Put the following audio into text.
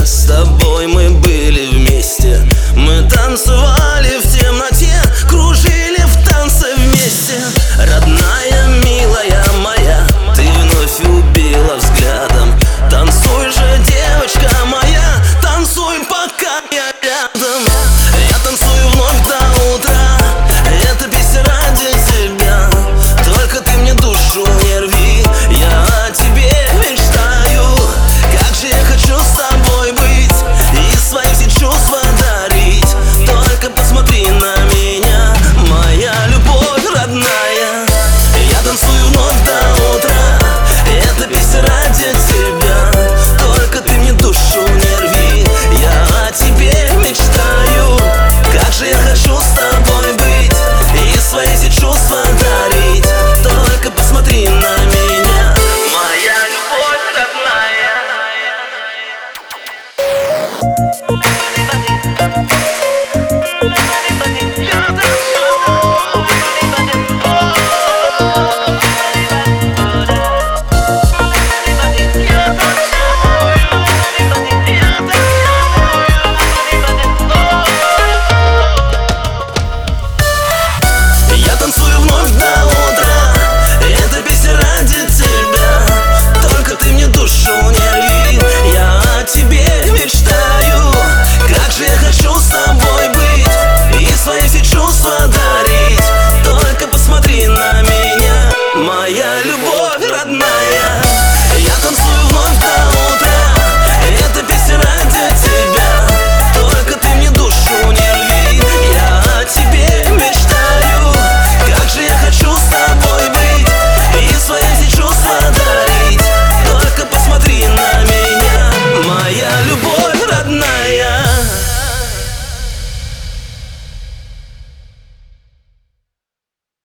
С тобой мы были вместе, мы танцевали в темноте, кружили в танце вместе. Родная, милая моя, ты вновь убила взглядом. Танцуй же, девочка моя, танцуй, пока я рядом. Я танцую вновь до утра, эта песня ради тебя. Только ты мне душу не рви, я о тебе мечтаю. Как же я хочу с тобой быть и свои все чувства дарить. Только посмотри на меня, моя любовь родная. Я танцую вновь до утра, эта песня ради тебя. Только ты мне душу не рви, я о тебе мечтаю. Как же я хочу с тобой быть и свои все чувства дарить. Только посмотри на меня, моя любовь родная.